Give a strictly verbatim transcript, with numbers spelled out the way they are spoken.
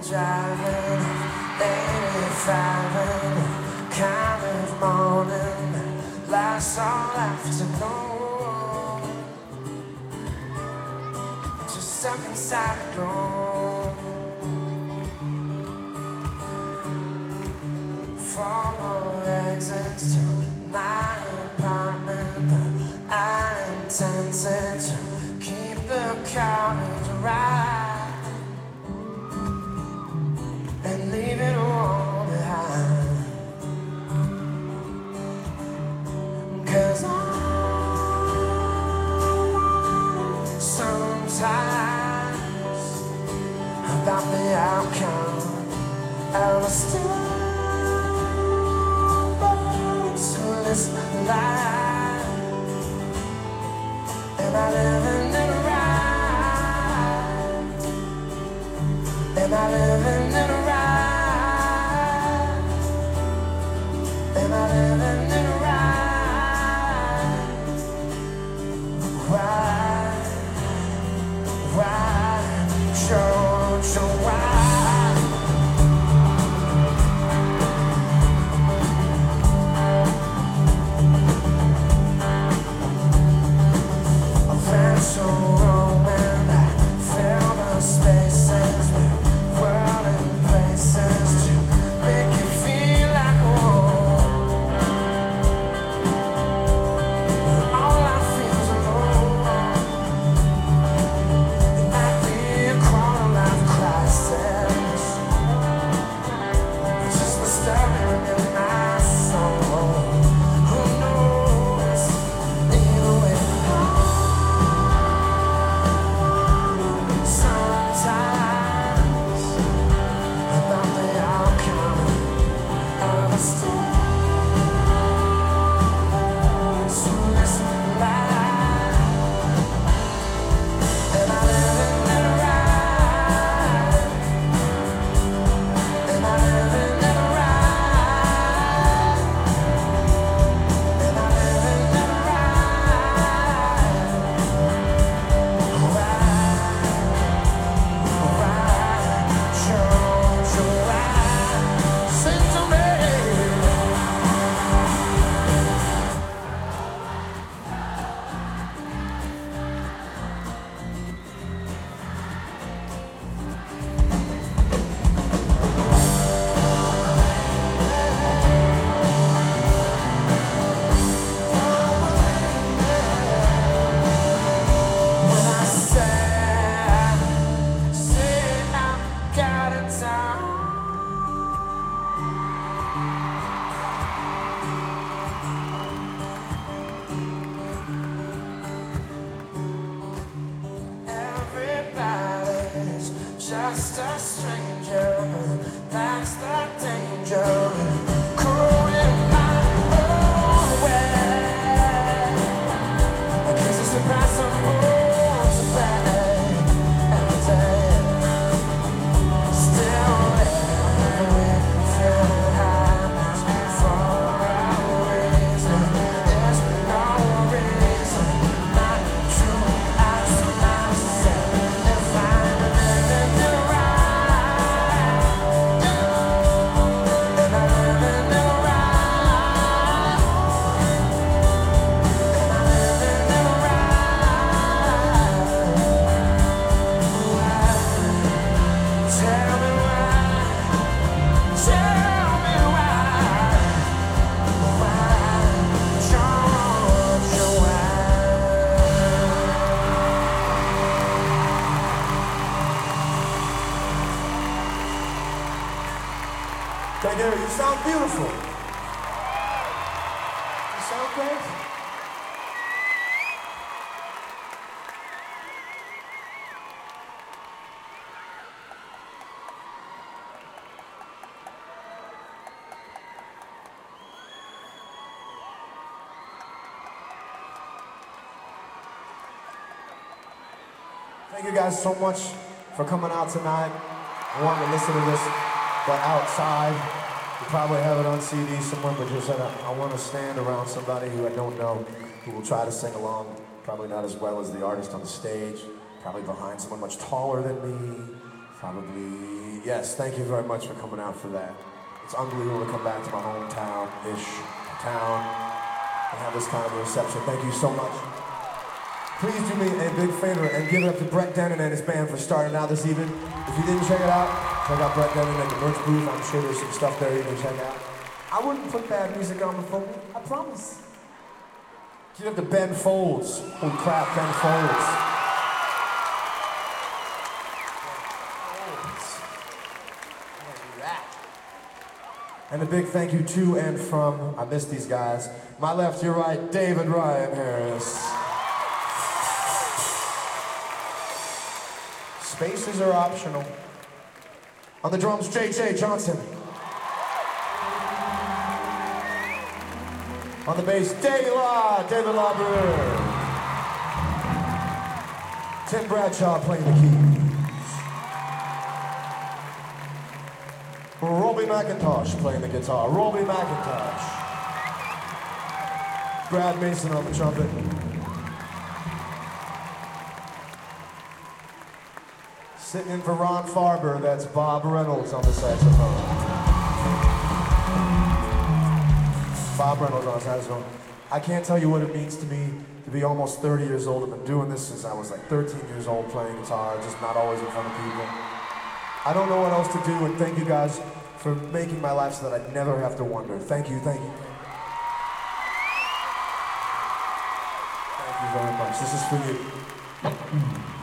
driving, eighty-five and kind of morning, last all afternoon, just stuck inside a room. Four more exits to my apartment, but I intended to keep the courage right and leave it all behind. 'Cause I sometimes about the outcome of a story. This life, and I live in it right, and I live in it right, and I live in it right. Why, why, Georgia, why? So Roman, I fill the spaces with world and places to make you feel like home. All I feel is alone. It might be a quarter life crisis, just the stirring in my soul. Who knows? Either way. Just a stranger, that's the danger. Cruising my own way, I guess it's the price of fools to pay every day. Still living, feeling happiness for a reason. There's no reason not to ask myself if I'm living the Thank you. You sound beautiful. You sound great. Thank you guys so much for coming out tonight. I wanted to listen to this, but outside. You probably have it on C D somewhere, but just said, I, I want to stand around somebody who I don't know, who will try to sing along, probably not as well as the artist on the stage, probably behind someone much taller than me, probably me. Yes, thank you very much for coming out for that. It's unbelievable to come back to my hometown-ish town and have this kind of a reception. Thank you so much. Please do me a big favor and give it up to Brett Dennen and his band for starting out this evening. If you didn't check it out, check out Brett Dennen at the merch booth. I'm sure there's some stuff there you can check out. I wouldn't put bad music on before me, I promise. Give it up to Ben Folds. Holy crap, Ben Folds. And a big thank you to and from, I miss these guys, my left, your right, David Ryan Harris. Spaces are optional. On the drums, J J Johnson. On the bass, David Law, David LaBrue. Tim Bradshaw playing the keys. Robbie McIntosh playing the guitar. Robbie McIntosh. Brad Mason on the trumpet. Sitting in for Ron Farber, that's Bob Reynolds on the saxophone. Bob Reynolds on the saxophone. I can't tell you what it means to me to be almost thirty years old. I've been doing this since I was like thirteen years old, playing guitar, just not always in front of people. I don't know what else to do, and thank you guys for making my life so that I never have to wonder. Thank you, thank you. Thank you very much. This is for you.